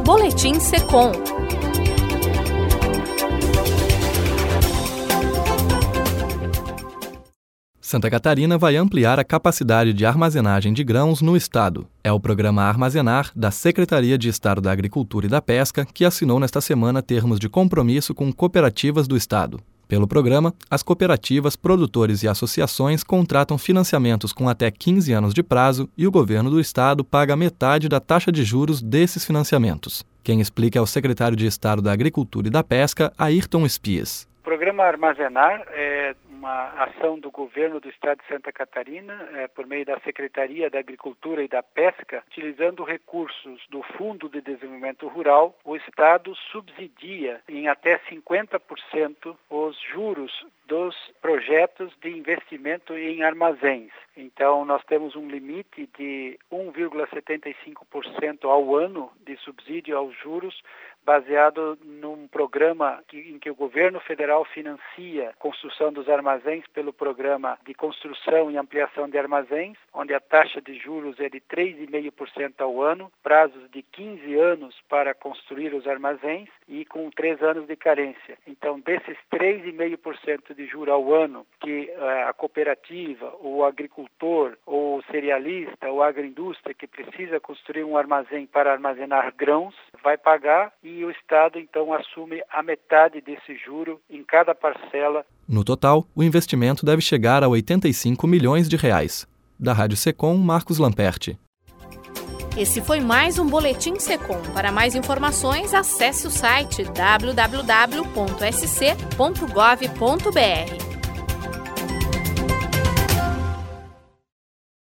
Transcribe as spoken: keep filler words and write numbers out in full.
Boletim Secom. Santa Catarina vai ampliar a capacidade de armazenagem de grãos no estado. É o programa Armazenar da Secretaria de Estado da Agricultura e da Pesca que assinou nesta semana termos de compromisso com cooperativas do estado. Pelo programa, as cooperativas, produtores e associações contratam financiamentos com até quinze anos de prazo e o governo do estado paga metade da taxa de juros desses financiamentos. Quem explica é o secretário de Estado da Agricultura e da Pesca, Ayrton Espias. O programa Armazenar é uma ação do governo do estado de Santa Catarina, é, por meio da Secretaria da Agricultura e da Pesca, utilizando recursos do Fundo de Desenvolvimento Rural, o estado subsidia em até cinquenta por cento os juros dos projetos de investimento em armazéns. Então, nós temos um limite de um vírgula setenta e cinco por cento ao ano de subsídio aos juros, baseado num programa que, em que o governo federal financia a construção dos armazéns pelo programa de construção e ampliação de armazéns, onde a taxa de juros é de três vírgula cinco por cento ao ano, prazos de quinze anos para construir os armazéns e com três anos de carência. Então, desses três vírgula cinco por cento de juros ao ano que uh, a cooperativa, o agricultor, ou o cerealista, ou a agroindústria que precisa construir um armazém para armazenar grãos, vai pagar e o Estado, então, assume a metade desse juro em cada parcela. No total, o investimento deve chegar a oitenta e cinco milhões de reais. Da Rádio Secom, Marcos Lamperti. Esse foi mais um Boletim Secom. Para mais informações, acesse o site w w w ponto s c ponto gov ponto b r.